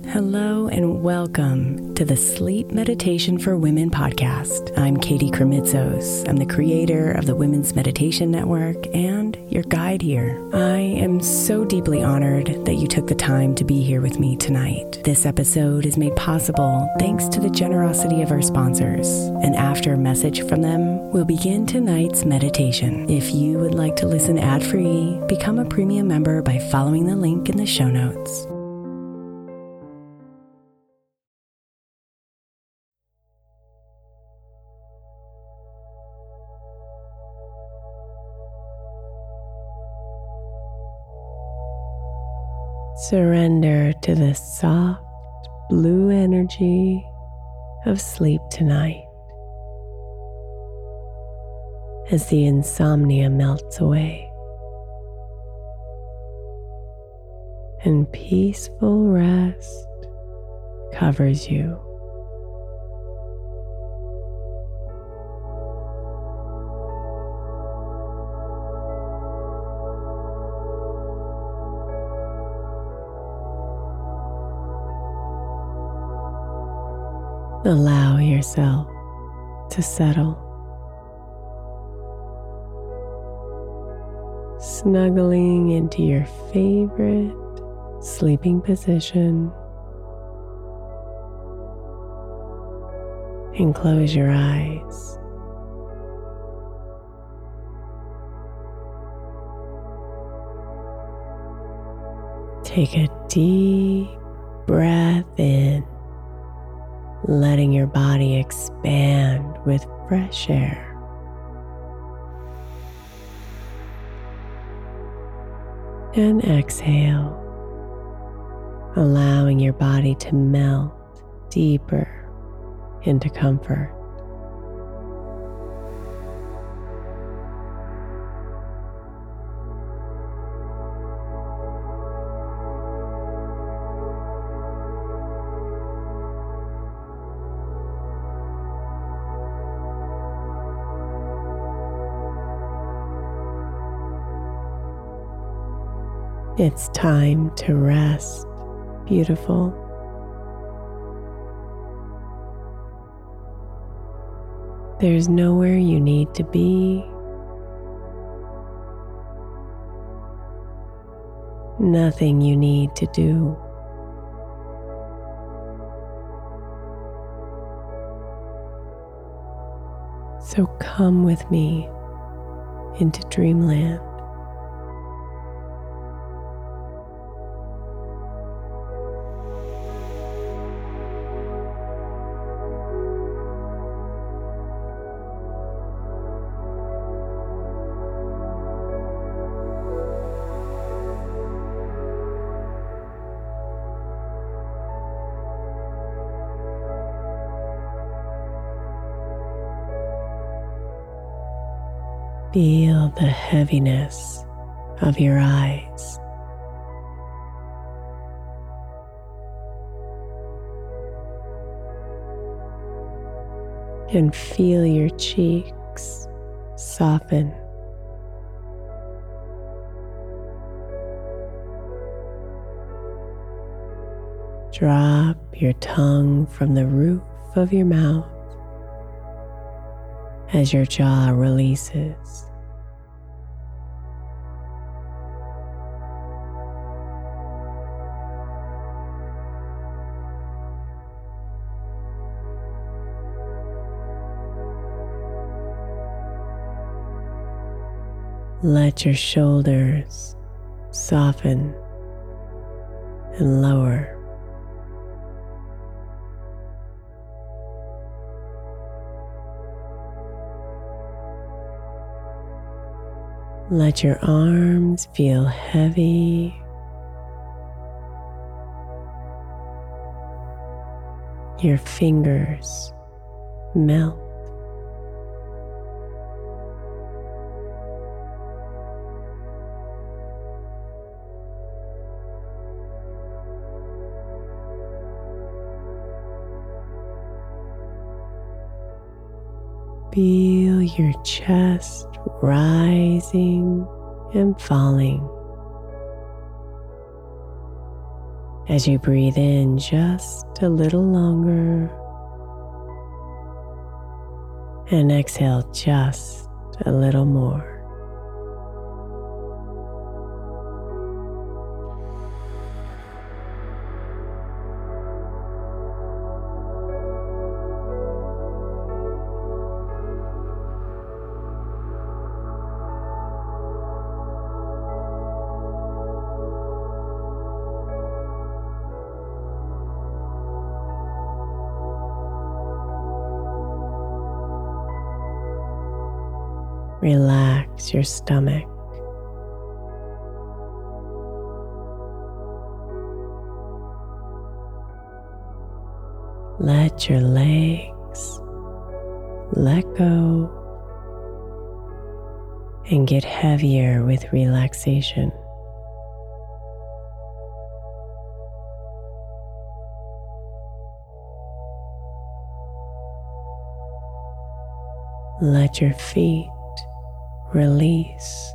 Hello and welcome to the Sleep Meditation for Women podcast. I'm Katie Kremitzos. I'm the creator of the Women's Meditation Network and your guide here. I am so deeply honored that you took the time to be here with me tonight. This episode is made possible thanks to the generosity of our sponsors. And after a message from them, we'll begin tonight's meditation. If you would like to listen ad-free, become a premium member by following the link in the show notes. Surrender to the soft blue energy of sleep tonight as the insomnia melts away and peaceful rest covers you. Allow yourself to settle, snuggling into your favorite sleeping position, and close your eyes. Take a deep breath in, letting your body expand with fresh air. And exhale, allowing your body to melt deeper into comfort. It's time to rest, beautiful. There's nowhere you need to be. Nothing you need to do. So come with me into dreamland. Feel the heaviness of your eyes. And feel your cheeks soften. Drop your tongue from the roof of your mouth as your jaw releases. Let your shoulders soften and lower. Let your arms feel heavy. Your fingers melt. Feel your chest rising and falling As you breathe in just a little longer and exhale just a little more. Relax your stomach. Let your legs let go and get heavier with relaxation. Let your feet release.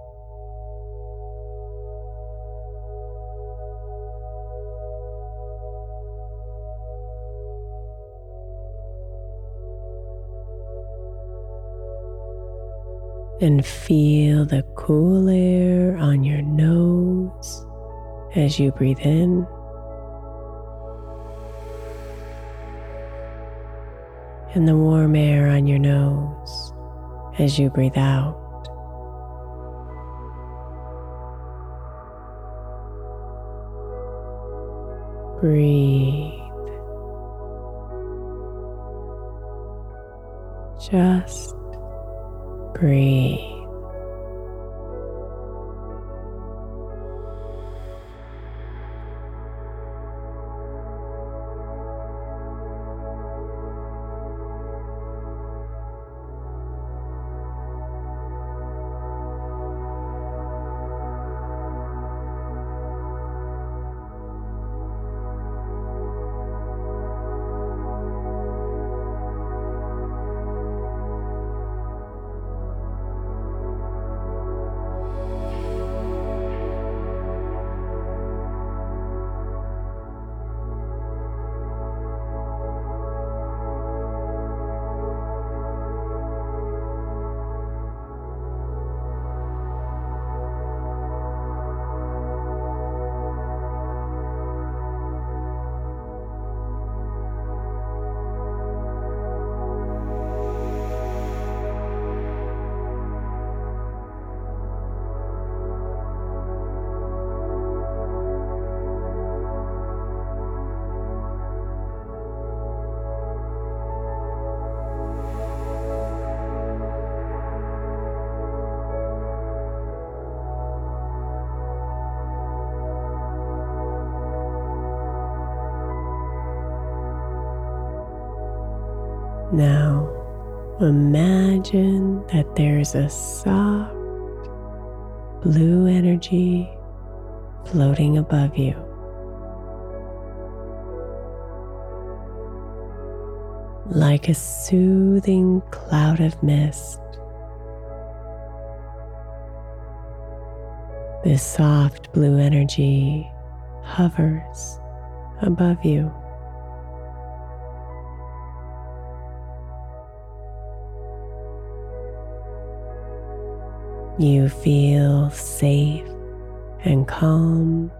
And feel the cool air on your nose as you breathe in. And the warm air on your nose as you breathe out. Breathe. Just breathe. Now, imagine that there's a soft blue energy floating above you. Like a soothing cloud of mist, this soft blue energy hovers above you. You feel safe and calm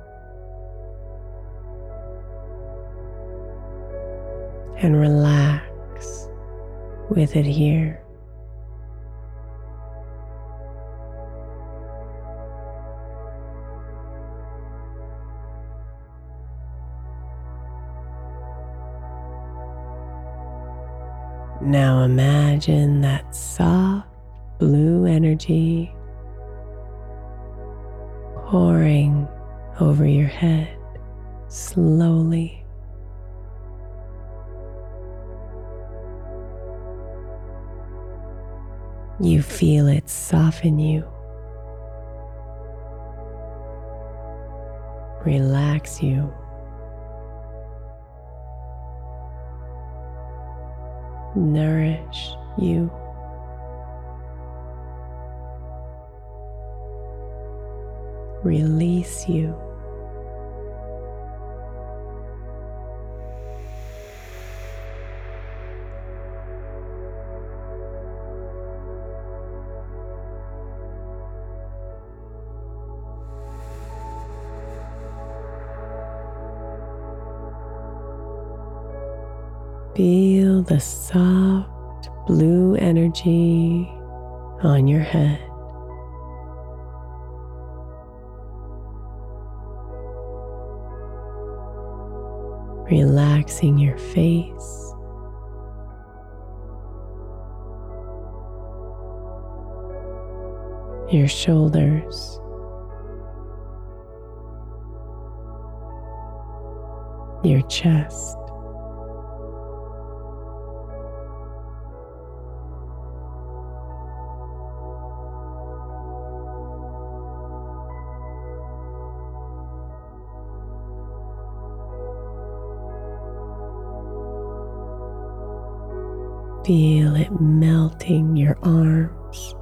and relax with it here. Now imagine that soft blue energy pouring over your head slowly. You feel it soften you, relax you, nourish you. Release you. Feel the soft blue energy on your head. Relaxing your face, your shoulders, your chest, feel it melting your arms,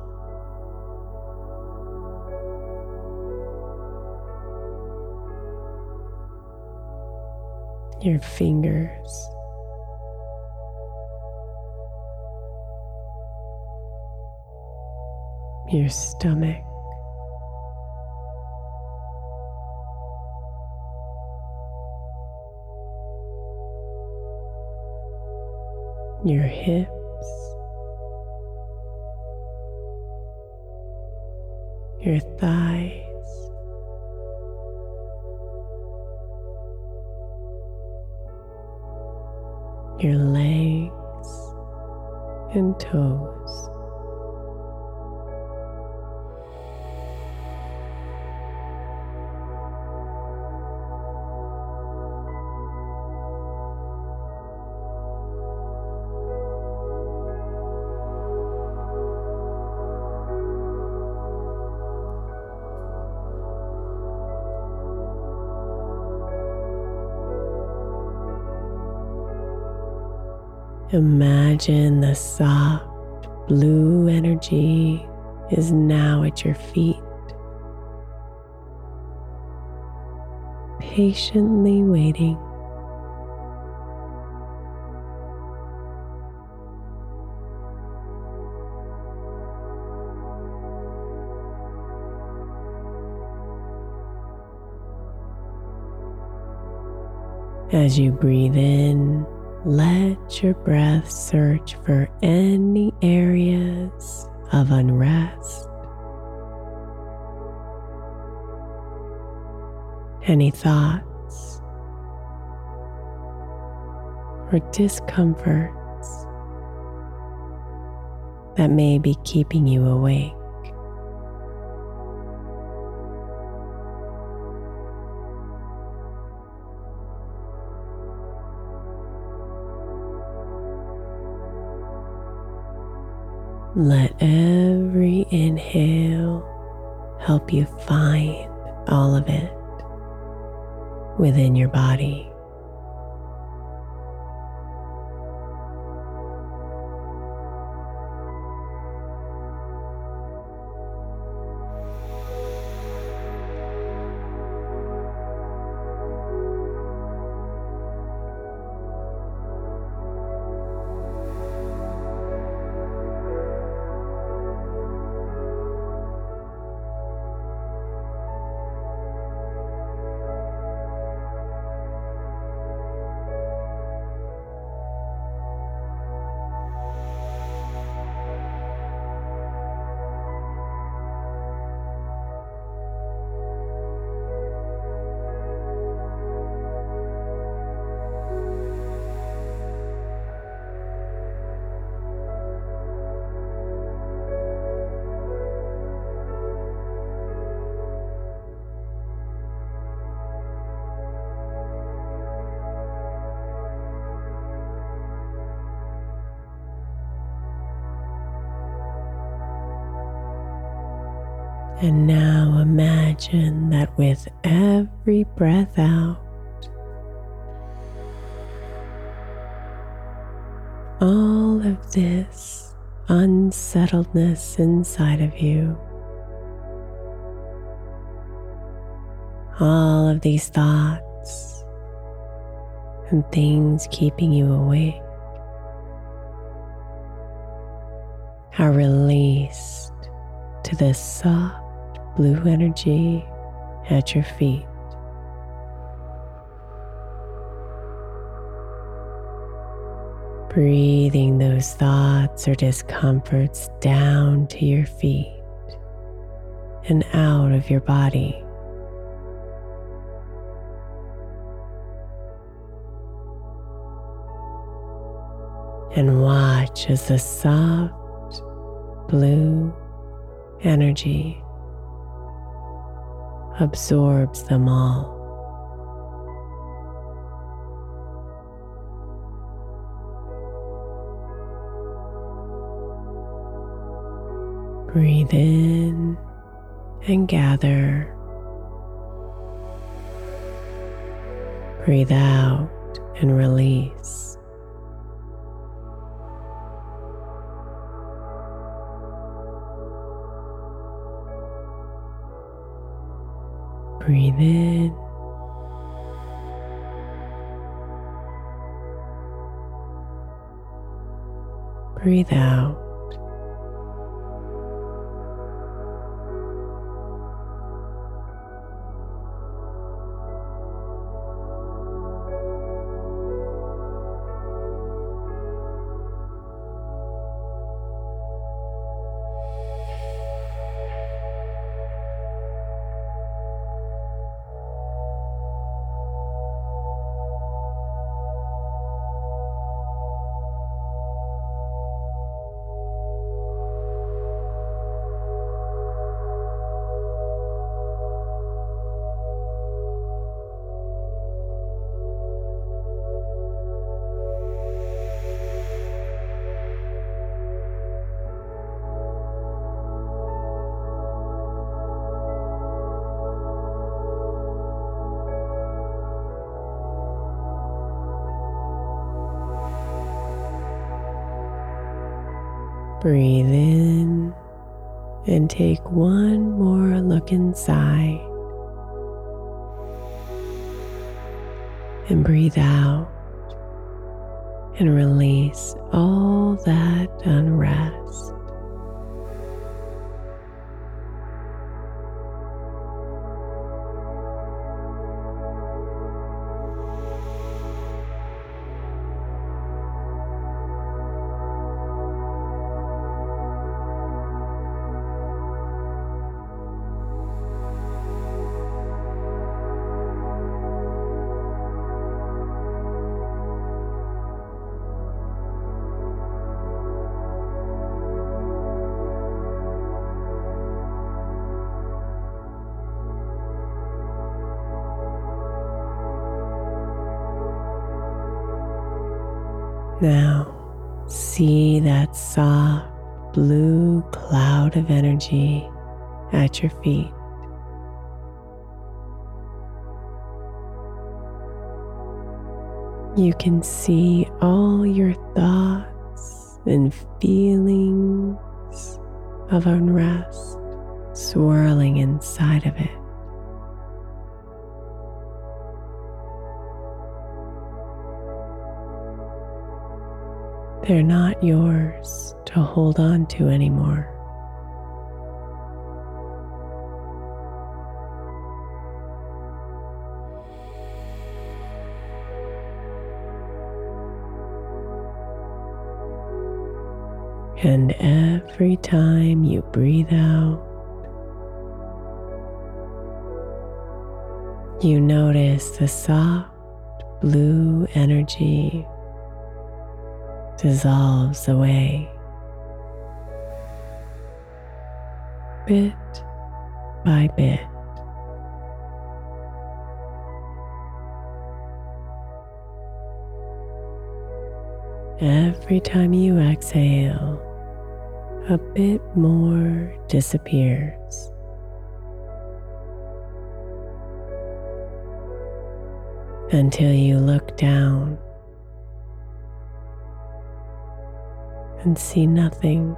your fingers, your stomach, your hips, your thighs, your legs and toes. Imagine the soft blue energy is now at your feet, patiently waiting. As you breathe in, let your breath search for any areas of unrest, any thoughts or discomforts that may be keeping you awake. Let every inhale help you find all of it within your body. And now imagine that with every breath out, all of this unsettledness inside of you, all of these thoughts and things keeping you awake are released to this soft blue energy at your feet. breathing those thoughts or discomforts down to your feet and out of your body. And watch as the soft blue energy absorbs them all. Breathe in and gather. Breathe out and release. Breathe in. Breathe out. Breathe in and take one more look inside. And breathe out and release all that unrest. Now, see that soft blue cloud of energy at your feet. You can see all your thoughts and feelings of unrest swirling inside of it. They're not yours to hold on to anymore. And every time you breathe out, you notice the soft blue energy dissolves away, bit by bit. Every time you exhale, a bit more disappears. Until you look down and see nothing.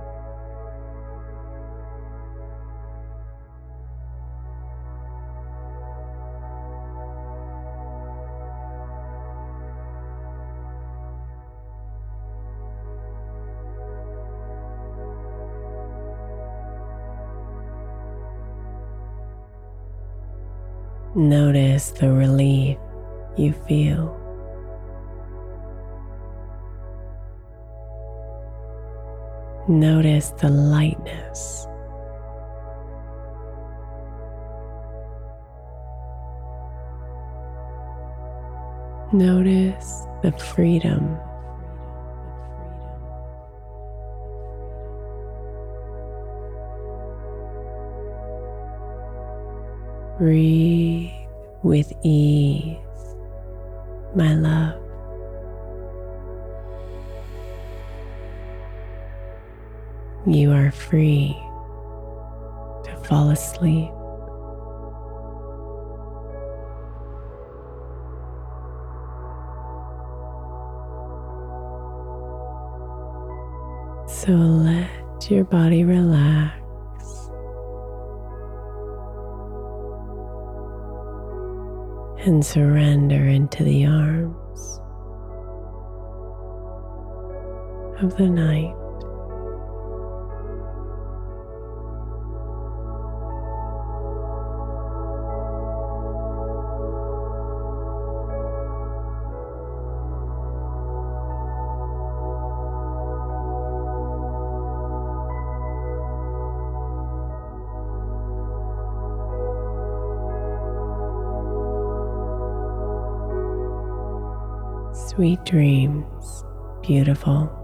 Notice the relief you feel. Notice the lightness. Notice the freedom. Breathe with ease, my love. You are free to fall asleep. So let your body relax. And surrender into the arms of the night. Sweet dreams, beautiful.